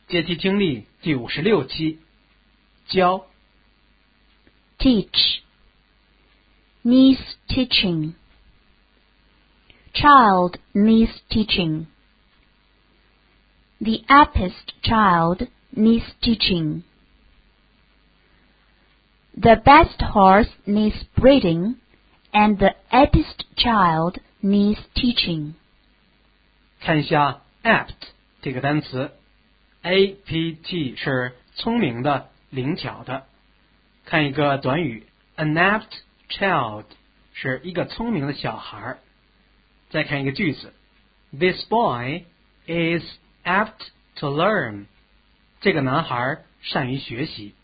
阶梯听力第56期，教 Teach. Needs teaching. Child needs teaching. The aphist child needs teaching. The best horse needs breeding, and the aphist child needs teaching. 看一下 apt 这个单词 ，apt 是聪明的、灵巧的。看一个短语 ，an apt child 是一个聪明的小孩。再看一个句子 ，This boy is apt to learn。这个男孩善于学习。